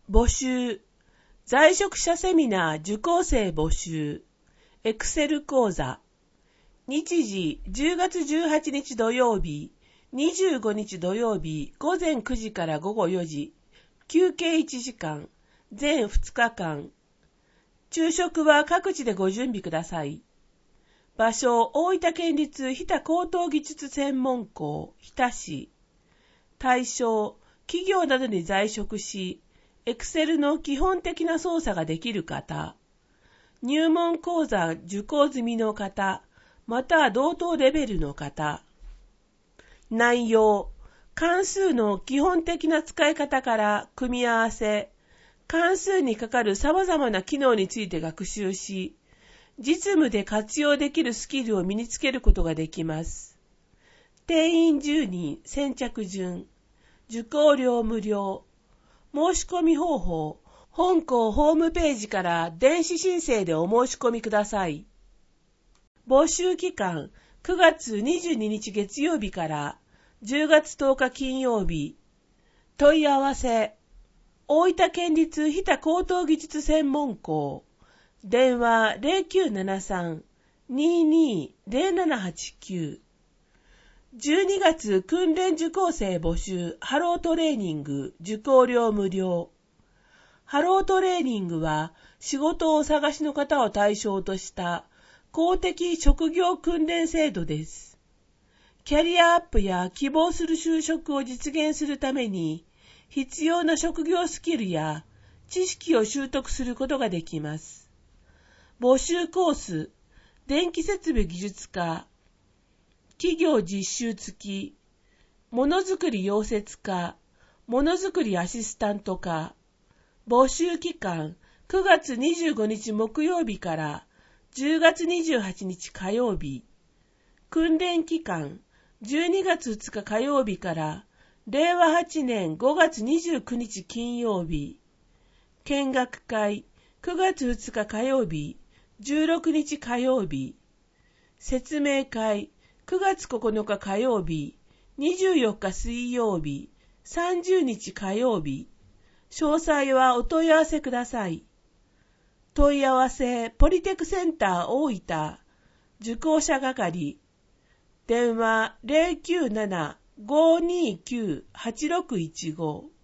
募集。在職者セミナー受講生募集。エクセル講座。日時10月18日土曜日、25日土曜日午前9時から午後4時。休憩1時間。全2日間。昼食は各地でご準備ください。場所、大分県立日田高等技術専門校、日田市。対象、企業などに在職し、Excel の基本的な操作ができる方。入門講座受講済みの方、または同等レベルの方。内容、関数の基本的な使い方から組み合わせ、関数にかかる様々な機能について学習し、実務で活用できるスキルを身につけることができます。定員10人、先着順。受講料無料。申し込み方法、本校ホームページから電子申請でお申し込みください。募集期間、9月22日月曜日から10月10日金曜日。問い合わせ、大分県立日田高等技術専門校。電話 0973-220789。12月訓練受講生募集ハロートレーニング受講料無料。ハロートレーニングは仕事をお探しの方を対象とした公的職業訓練制度です。キャリアアップや希望する就職を実現するために必要な職業スキルや知識を習得することができます。募集コース、電気設備技術科、企業実習付き、ものづくり溶接科、ものづくりアシスタント科。募集期間、9月25日木曜日から10月28日火曜日。訓練期間、12月2日火曜日から令和8年5月29日金曜日。見学会、9月2日火曜日、16日火曜日。説明会、9月9日火曜日、24日水曜日、30日火曜日。詳細はお問い合わせください。問い合わせ、ポリテクセンター大分、受講者係。電話 097-529-8615。